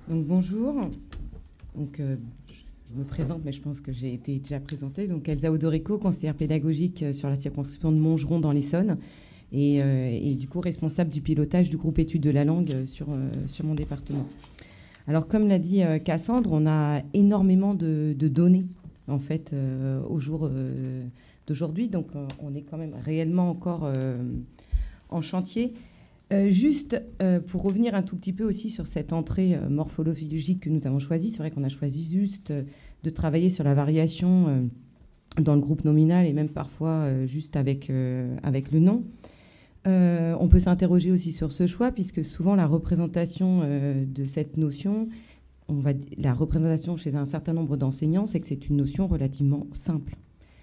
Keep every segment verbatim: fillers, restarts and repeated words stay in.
Donc bonjour. Donc, euh, je me présente, mais je pense que j'ai été déjà présentée. Donc Elsa Odorico, conseillère pédagogique sur la circonscription de Montgeron dans l'Essonne, et, euh, et du coup responsable du pilotage du groupe études de la langue sur, euh, sur mon département. Alors comme l'a dit euh, Cassandre, on a énormément de, de données en fait euh, au jour euh, d'aujourd'hui. Donc euh, on est quand même réellement encore euh, en chantier. Euh, juste euh, pour revenir un tout petit peu aussi sur cette entrée euh, morphologique que nous avons choisie, c'est vrai qu'on a choisi juste euh, de travailler sur la variation euh, dans le groupe nominal et même parfois euh, juste avec, euh, avec le nom. Euh, on peut s'interroger aussi sur ce choix puisque souvent la représentation euh, de cette notion, on va, la représentation chez un certain nombre d'enseignants, c'est que c'est une notion relativement simple.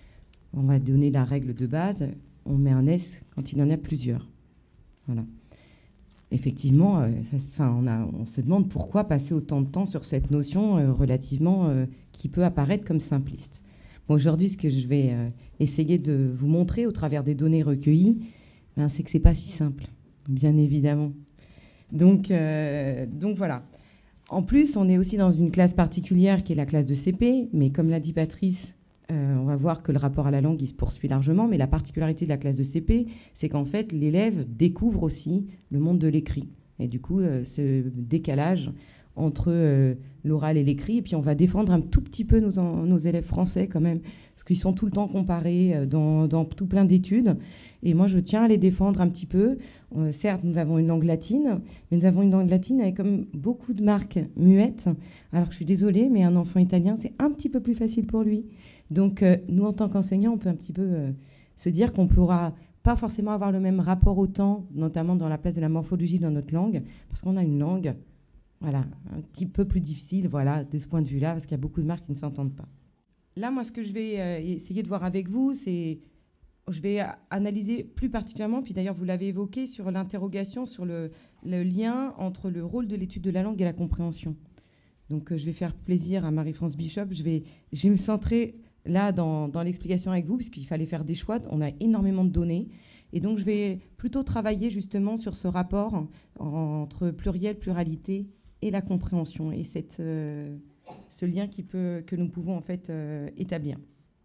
On va donner la règle de base, on met un S quand il y en a plusieurs. Voilà. Effectivement, euh, ça, enfin, on, a, on se demande pourquoi passer autant de temps sur cette notion euh, relativement euh, qui peut apparaître comme simpliste. Bon, aujourd'hui, ce que je vais euh, essayer de vous montrer au travers des données recueillies, ben, c'est que c'est pas si simple, bien évidemment. Donc, euh, donc voilà. En plus, on est aussi dans une classe particulière qui est la classe de C P, mais comme l'a dit Patrice, Euh, on va voir que le rapport à la langue, il se poursuit largement, mais la particularité de la classe de C P, c'est qu'en fait, l'élève découvre aussi le monde de l'écrit. Et du coup, euh, ce décalage entre euh, l'oral et l'écrit, et puis on va défendre un tout petit peu nos, en, nos élèves français quand même, parce qu'ils sont tout le temps comparés euh, dans, dans tout plein d'études. Et moi, je tiens à les défendre un petit peu. Euh, certes, nous avons une langue latine, mais nous avons une langue latine avec comme beaucoup de marques muettes. Alors, je suis désolée, mais un enfant italien, c'est un petit peu plus facile pour lui. Donc, euh, nous, en tant qu'enseignants, on peut un petit peu euh, se dire qu'on ne pourra pas forcément avoir le même rapport au temps, notamment dans la place de la morphologie dans notre langue, parce qu'on a une langue, voilà, un petit peu plus difficile, voilà, de ce point de vue-là, parce qu'il y a beaucoup de marques qui ne s'entendent pas. Là, moi, ce que je vais euh, essayer de voir avec vous, c'est, je vais analyser plus particulièrement, puis d'ailleurs, vous l'avez évoqué, sur l'interrogation, sur le, le lien entre le rôle de l'étude de la langue et la compréhension. Donc, euh, je vais faire plaisir à Marie-France Bishop. Je vais, je vais me centrer là dans, dans l'explication avec vous, puisqu'il fallait faire des choix. On a énormément de données. Et donc, je vais plutôt travailler justement sur ce rapport en, entre pluriel, pluralité et la compréhension, et cette, euh, ce lien qui peut, que nous pouvons en fait euh, établir.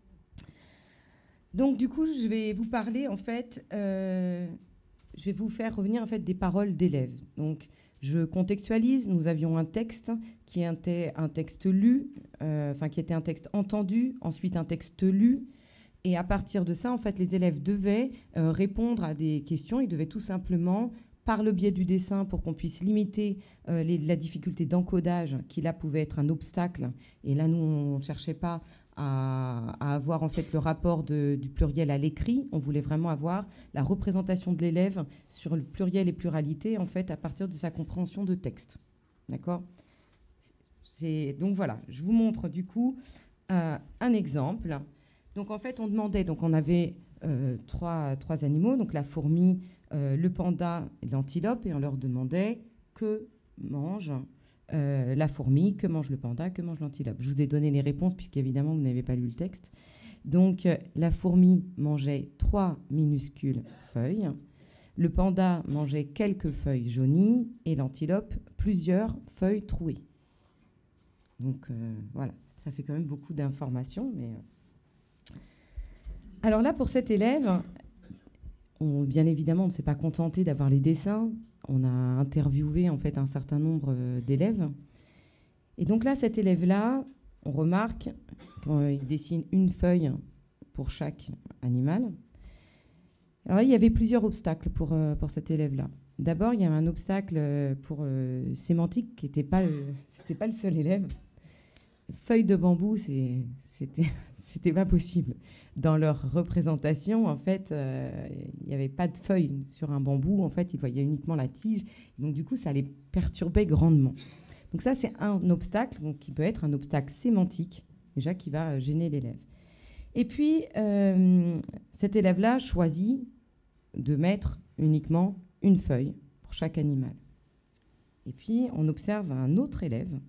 Donc, du coup, je vais vous parler, en fait, euh, je vais vous faire revenir, en fait, des paroles d'élèves. Donc, je contextualise. Nous avions un texte qui était un texte lu, euh, enfin, qui était un texte entendu, ensuite un texte lu. Et à partir de ça, en fait, les élèves devaient euh, répondre à des questions. Ils devaient tout simplement, par le biais du dessin, pour qu'on puisse limiter euh, les, la difficulté d'encodage, qui là pouvait être un obstacle. Et là, nous, on ne cherchait pas à, à avoir en fait le rapport de, du pluriel à l'écrit. On voulait vraiment avoir la représentation de l'élève sur le pluriel et pluralité, en fait, à partir de sa compréhension de texte. D'accord ? C'est, donc voilà, je vous montre du coup euh, un exemple. Donc en fait, on demandait, donc on avait euh, trois, trois animaux, donc la fourmi, euh, le panda et l'antilope, et on leur demandait que mange euh, la fourmi, que mange le panda, que mange l'antilope. Je vous ai donné les réponses puisqu'évidemment vous n'avez pas lu le texte. Donc euh, la fourmi mangeait trois minuscules feuilles, le panda mangeait quelques feuilles jaunies et l'antilope plusieurs feuilles trouées. Donc euh, voilà, ça fait quand même beaucoup d'informations, mais... Euh Alors là, pour cet élève, on, bien évidemment, on ne s'est pas contenté d'avoir les dessins. On a interviewé en fait un certain nombre d'élèves. Et donc là, cet élève-là, on remarque qu'il dessine une feuille pour chaque animal. Alors là, il y avait plusieurs obstacles pour, euh, pour cet élève-là. D'abord, il y avait un obstacle pour euh, sémantique qui n'était pas, euh, c'était pas le seul élève. Feuille de bambou, c'est, c'était... C'était pas possible. Dans leur représentation, en fait, euh, il n'y avait pas de feuilles sur un bambou. En fait, ils voyaient uniquement la tige. Donc, du coup, ça les perturbait grandement. Donc, ça, c'est un obstacle donc, qui peut être un obstacle sémantique, déjà, qui va gêner l'élève. Et puis, euh, cet élève-là choisit de mettre uniquement une feuille pour chaque animal. Et puis, on observe un autre élève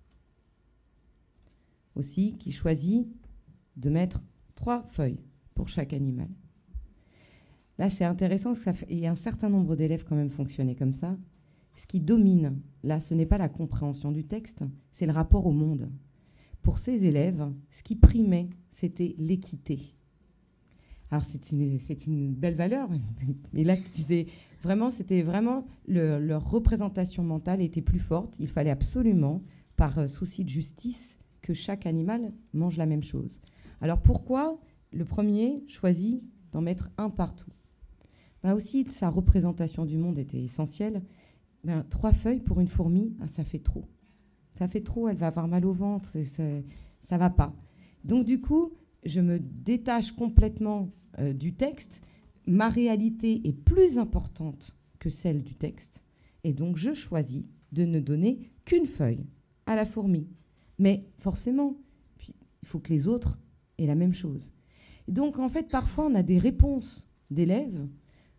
aussi qui choisit de mettre trois feuilles pour chaque animal. Là, c'est intéressant, parce que ça fait, et un certain nombre d'élèves quand même fonctionnaient comme ça. ce qui domine, là, ce n'est pas la compréhension du texte, c'est le rapport au monde. Pour ces élèves, ce qui primait, c'était l'équité. Alors, c'est une, c'est une belle valeur, mais là, c'est vraiment, c'était vraiment le, leur représentation mentale était plus forte. Il fallait absolument, par souci de justice, que chaque animal mange la même chose. Alors, pourquoi le premier choisit d'en mettre un partout? Ben aussi, sa représentation du monde était essentielle. Ben, trois feuilles pour une fourmi, ben, ça fait trop. Ça fait trop, elle va avoir mal au ventre, c'est, c'est, ça ne va pas. Donc, du coup, je me détache complètement euh, du texte. Ma réalité est plus importante que celle du texte. Et donc, je choisis de ne donner qu'une feuille à la fourmi. Mais forcément, puis, il faut que les autres aient la même chose. Et donc, en fait, parfois, on a des réponses d'élèves,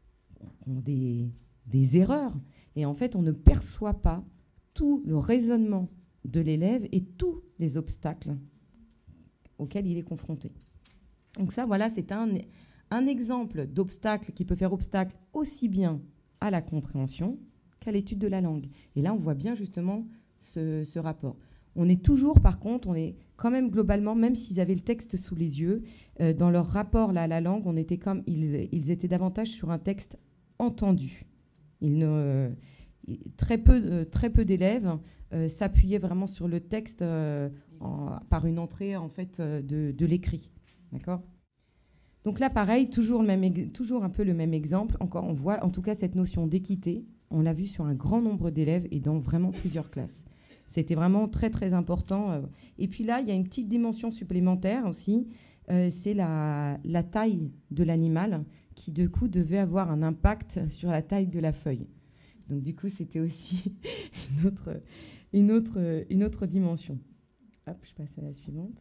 ont des, des erreurs, et en fait, on ne perçoit pas tout le raisonnement de l'élève et tous les obstacles auxquels il est confronté. Donc ça, voilà, c'est un, un exemple d'obstacle qui peut faire obstacle aussi bien à la compréhension qu'à l'étude de la langue. Et là, on voit bien justement ce, ce rapport. On est toujours, par contre, on est quand même globalement, même s'ils avaient le texte sous les yeux, euh, dans leur rapport là, à la langue, on était comme, ils, ils étaient davantage sur un texte entendu. Ils ne, euh, très peu, euh, très peu d'élèves euh, s'appuyaient vraiment sur le texte euh, en, par une entrée en fait euh, de, de l'écrit. D'accord ? Donc là, pareil, toujours, le même, toujours un peu le même exemple. Encore, on voit en tout cas cette notion d'équité. On l'a vu sur un grand nombre d'élèves et dans vraiment plusieurs classes. C'était vraiment très, très important. Et puis là, il y a une petite dimension supplémentaire aussi. Euh, c'est la, la taille de l'animal qui, du coup, devait avoir un impact sur la taille de la feuille. Donc, du coup, c'était aussi une autre, une autre, une autre dimension. Hop, je passe à la suivante.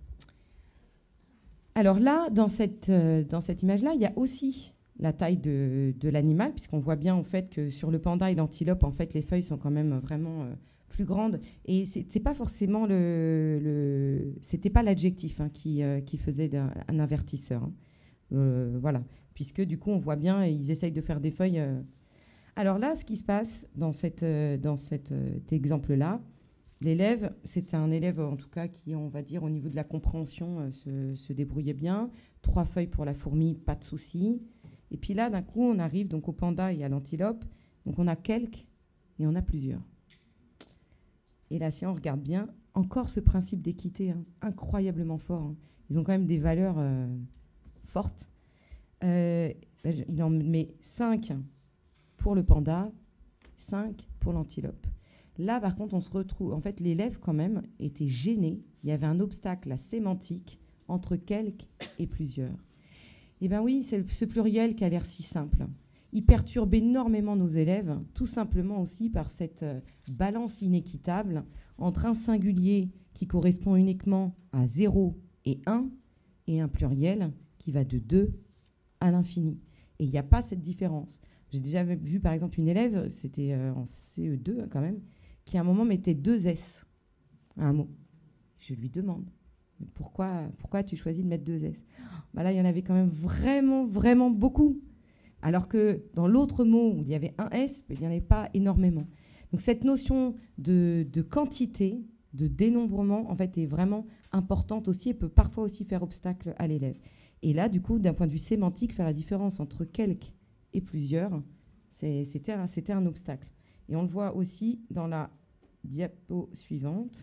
Alors là, dans cette, euh, dans cette image-là, il y a aussi la taille de, de l'animal, puisqu'on voit bien, en fait, que sur le panda et l'antilope, en fait, les feuilles sont quand même vraiment... Euh, plus grande, et c'était pas forcément le, le c'était pas l'adjectif hein, qui, euh, qui faisait un, un avertisseur. Hein. Euh, voilà, puisque du coup on voit bien, ils essayent de faire des feuilles. Euh. Alors là, ce qui se passe dans cette euh, dans cet euh, exemple-là, l'élève, c'était un élève en tout cas qui, on va dire, au niveau de la compréhension, euh, se, se débrouillait bien. Trois feuilles pour la fourmi, pas de souci. Et puis là, d'un coup, on arrive donc au panda et à l'antilope. Donc on a quelques et on a plusieurs. Et là, si on regarde bien, encore ce principe d'équité, hein, incroyablement fort. Hein. Ils ont quand même des valeurs euh, fortes. Euh, il en met cinq pour le panda, cinq pour l'antilope. Là, par contre, on se retrouve... En fait, l'élève, quand même, était gêné. Il y avait un obstacle, la sémantique, entre quelques et plusieurs. Eh bien oui, c'est ce pluriel qui a l'air si simple. Il perturbe énormément nos élèves, tout simplement aussi par cette euh, balance inéquitable entre un singulier qui correspond uniquement à zéro et un, et un pluriel qui va de deux à l'infini. Et il n'y a pas cette différence. J'ai déjà vu, par exemple, une élève, c'était euh, en C E deux quand même, qui à un moment mettait deux S à un mot. Je lui demande, pourquoi, pourquoi tu choisis de mettre deux S ? Ben là, il y en avait quand même vraiment, vraiment beaucoup. Alors que dans l'autre mot où il y avait un S, il n'y en avait pas énormément. Donc cette notion de, de quantité, de dénombrement, en fait, est vraiment importante aussi et peut parfois aussi faire obstacle à l'élève. Et là, du coup, d'un point de vue sémantique, faire la différence entre quelques et plusieurs, c'est, c'était, un, c'était un obstacle. Et on le voit aussi dans la diapo suivante,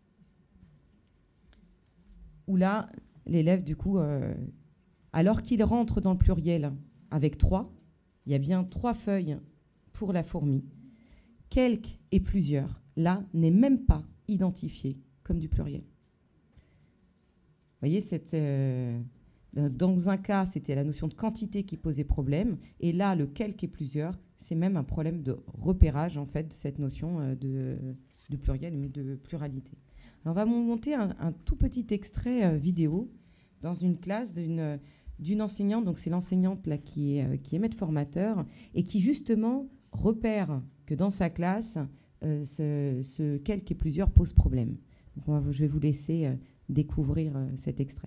où là, l'élève, du coup, euh, alors qu'il rentre dans le pluriel, avec trois, il y a bien trois feuilles pour la fourmi. Quelques et plusieurs, là, n'est même pas identifié comme du pluriel. Vous voyez, cette, euh, dans un cas, c'était la notion de quantité qui posait problème, et là, le quelques et plusieurs, c'est même un problème de repérage, en fait, de cette notion euh, de, de pluriel, mais de pluralité. Alors, on va monter un, un tout petit extrait euh, vidéo dans une classe d'une... d'une enseignante, donc c'est l'enseignante là, qui, est, euh, qui est maître formateur et qui justement repère que dans sa classe, euh, ce, ce quelques et plusieurs pose problème. Donc on va, je vais vous laisser euh, découvrir euh, cet extrait.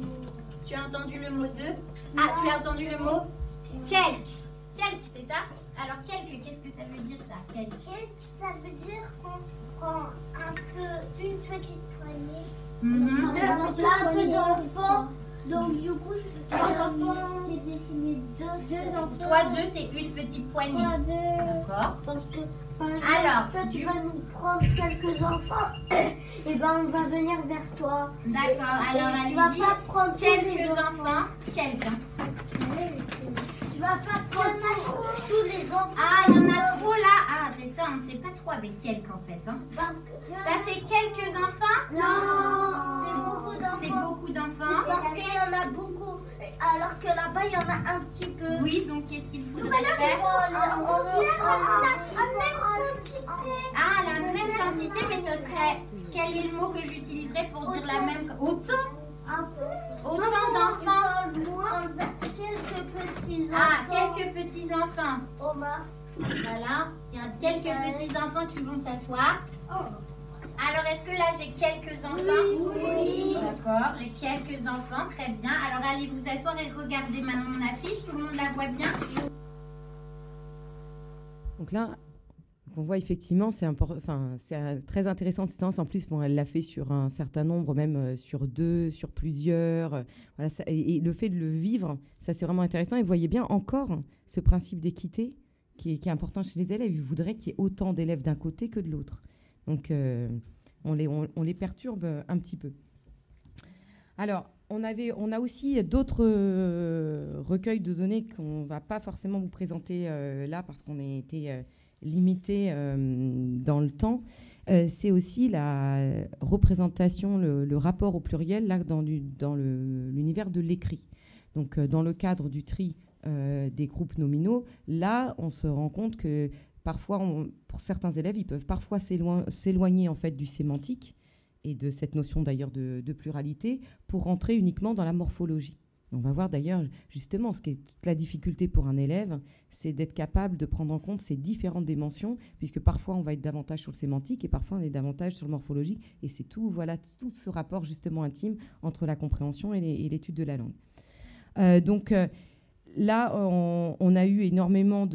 Tu as entendu le mot deux ? Ah, tu as entendu le mot quelques. Quelques, c'est ça ? Alors, quelques, qu'est-ce que ça veut dire ça? Quelques, Quelques, ça veut dire qu'on prend un peu, une petite poignée. mm-hmm. de plein d'enfants. Donc, du coup, j'ai dessiné deux, deux enfants. Toi, deux, c'est une petite poignée. Moi, deux. D'accord. Parce que, par exemple, Alors, toi, tu du- vas nous prendre quelques enfants, et ben on va venir vers toi. D'accord, alors Et tu vas allez-y. pas prendre tous les Quelques enfants. Quelques. Tu vas pas prendre tous- tous les enfants. Ah, il y en a trop là. Ah, c'est ça, on ne sait pas trop avec quelques en fait. Hein. Parce que... Ça, c'est quelques enfants? Non, c'est beaucoup d'enfants. C'est beaucoup d'enfants. Parce qu'il y en a beaucoup, alors que là-bas, il y en a un petit peu. Oui, donc qu'est-ce qu'il faudrait On faire? va les- on va- on va rajouter. Ah, la même quantité, mais ce serait... Quel est le mot que j'utiliserais pour dire la même... Autant? Un peu. Autant d'enfants? Moins quelques petits enfants. Ah, quelques petits-enfants. Omar. Voilà, il y a quelques petits-enfants qui vont s'asseoir. Alors, est-ce que là, j'ai quelques enfants? Oui. D'accord, j'ai quelques enfants, très bien. Alors, allez vous asseoir et regardez maintenant mon affiche. Tout le monde la voit bien? Donc là, on voit effectivement, c'est impor- enfin, c'est euh, très intéressant cette séance. En plus, bon, elle l'a fait sur un certain nombre, même euh, sur deux, sur plusieurs. euh, voilà, ça- et, et le fait de le vivre, ça c'est vraiment intéressant. Et vous voyez bien encore ce principe d'équité qui est, qui est important chez les élèves. Ils voudraient qu'il y ait autant d'élèves d'un côté que de l'autre. Donc, euh, on, les, on, on les perturbe euh, un petit peu. Alors, on, avait, on a aussi d'autres euh, recueils de données qu'on ne va pas forcément vous présenter euh, là parce qu'on a été euh, limité euh, dans le temps. Euh, c'est aussi la représentation, le, le rapport au pluriel là, dans, du, dans le, l'univers de l'écrit. Donc, euh, dans le cadre du tri euh, des groupes nominaux, là, on se rend compte que parfois, on, pour certains élèves, ils peuvent parfois s'éloigner, s'éloigner en fait du sémantique et de cette notion d'ailleurs de, de pluralité pour entrer uniquement dans la morphologie. On va voir d'ailleurs justement ce qui est toute la difficulté pour un élève, c'est d'être capable de prendre en compte ces différentes dimensions, puisque parfois on va être davantage sur le sémantique et parfois on est davantage sur le morphologique, et c'est tout, voilà, tout ce rapport justement intime entre la compréhension et, les, et l'étude de la langue. Euh, donc euh, là, on, on a eu énormément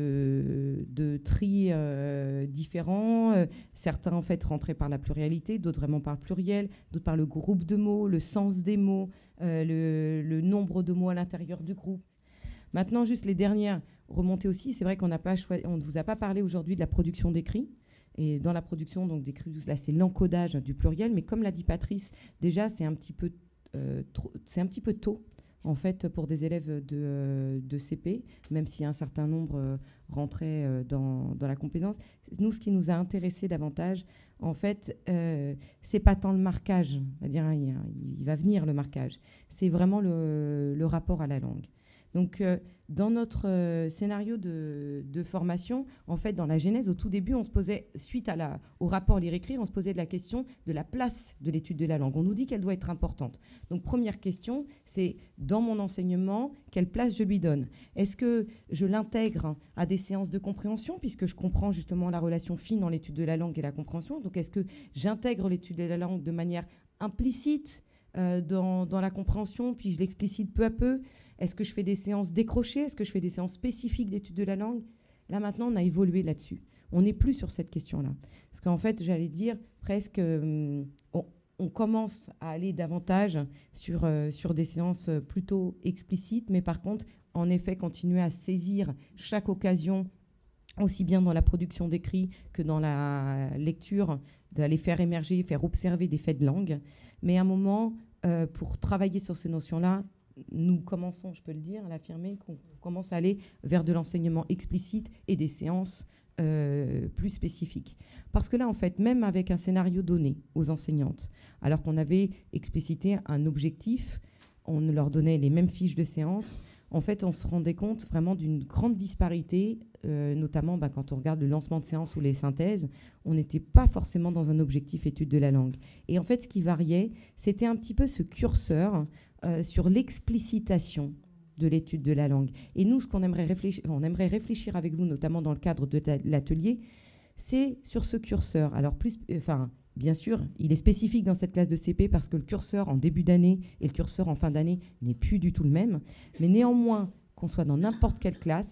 de, de tri euh, différents. Euh, certains, en fait, rentraient par la pluralité, d'autres vraiment par le pluriel, d'autres par le groupe de mots, le sens des mots, euh, le, le nombre de mots à l'intérieur du groupe. Maintenant, juste les dernières remontées aussi. C'est vrai qu'on n'a pas choisi, on ne vous a pas parlé aujourd'hui de la production d'écrit. Et dans la production donc, d'écrit, là, c'est l'encodage du pluriel. Mais comme l'a dit Patrice, déjà, c'est un petit peu, euh, trop, c'est un petit peu tôt, en fait, pour des élèves de, euh, de C P, même si un certain nombre euh, rentraient euh, dans, dans la compétence. Nous, ce qui nous a intéressé davantage, en fait, euh, c'est pas tant le marquage, c'est-à-dire il, il va venir le marquage, c'est vraiment le, le rapport à la langue. Donc, euh, dans notre euh, scénario de, de formation, en fait, dans la genèse, au tout début, on se posait, suite à la, au rapport Lire-Écrire, on se posait de la question de la place de l'étude de la langue. On nous dit qu'elle doit être importante. Donc, première question, c'est dans mon enseignement, quelle place je lui donne? Est-ce que je l'intègre à des séances de compréhension, puisque je comprends justement la relation fine dans l'étude de la langue et la compréhension? Donc, est-ce que j'intègre l'étude de la langue de manière implicite Euh, dans, dans la compréhension, puis je l'explicite peu à peu? Est-ce que je fais des séances décrochées? Est-ce que je fais des séances spécifiques d'études de la langue? Là, maintenant, on a évolué là-dessus. On n'est plus sur cette question-là. Parce qu'en fait, j'allais dire presque, euh, on, on commence à aller davantage sur, euh, sur des séances plutôt explicites, mais par contre, en effet, continuer à saisir chaque occasion, aussi bien dans la production d'écrit que dans la lecture, d'aller faire émerger, faire observer des faits de langue. Mais à un moment, euh, pour travailler sur ces notions-là, nous commençons, je peux le dire, à l'affirmer, qu'on commence à aller vers de l'enseignement explicite et des séances euh, plus spécifiques. Parce que là, en fait, même avec un scénario donné aux enseignantes, alors qu'on avait explicité un objectif, on leur donnait les mêmes fiches de séance, en fait, on se rendait compte vraiment d'une grande disparité, euh, notamment bah, quand on regarde le lancement de séance ou les synthèses, on n'était pas forcément dans un objectif étude de la langue. Et en fait, ce qui variait, c'était un petit peu ce curseur euh, sur l'explicitation de l'étude de la langue. Et nous, ce qu'on aimerait réfléchir, on aimerait réfléchir avec vous, notamment dans le cadre de l'atelier, c'est sur ce curseur. Alors, plus, enfin, bien sûr, il est spécifique dans cette classe de C P parce que le curseur en début d'année et le curseur en fin d'année n'est plus du tout le même. Mais néanmoins, qu'on soit dans n'importe quelle classe,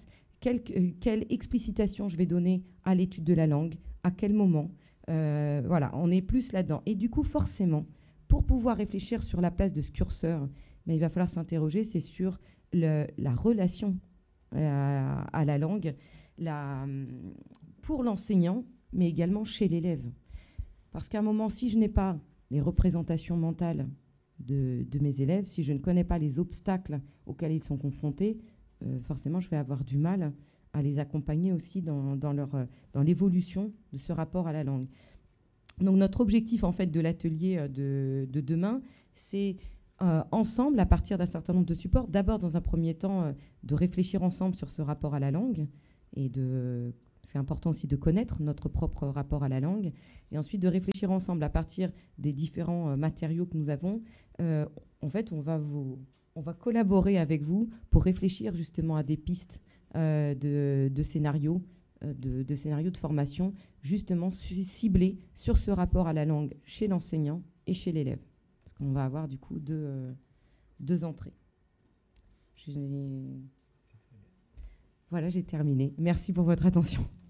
quelle, euh, quelle explicitation je vais donner à l'étude de la langue, à quel moment. Euh, voilà, on est plus là-dedans. Et du coup, forcément, pour pouvoir réfléchir sur la place de ce curseur, mais il va falloir s'interroger, c'est sur le, la relation à, à la langue, la, pour l'enseignant, mais également chez l'élève. Parce qu'à un moment, si je n'ai pas les représentations mentales de, de mes élèves, si je ne connais pas les obstacles auxquels ils sont confrontés, euh, forcément, je vais avoir du mal à les accompagner aussi dans, dans, leur, dans l'évolution de ce rapport à la langue. Donc, notre objectif, en fait, de l'atelier de, de demain, c'est euh, ensemble, à partir d'un certain nombre de supports, d'abord, dans un premier temps, euh, de réfléchir ensemble sur ce rapport à la langue et de... C'est important aussi de connaître notre propre rapport à la langue et ensuite de réfléchir ensemble à partir des différents euh, matériaux que nous avons. Euh, en fait, on va, vous, on va collaborer avec vous pour réfléchir justement à des pistes euh, de, de scénarios, euh, de, de scénarios de formation, justement ciblés sur ce rapport à la langue chez l'enseignant et chez l'élève. Parce qu'on va avoir du coup deux, euh, deux entrées. J'ai... Voilà, j'ai terminé. Merci pour votre attention.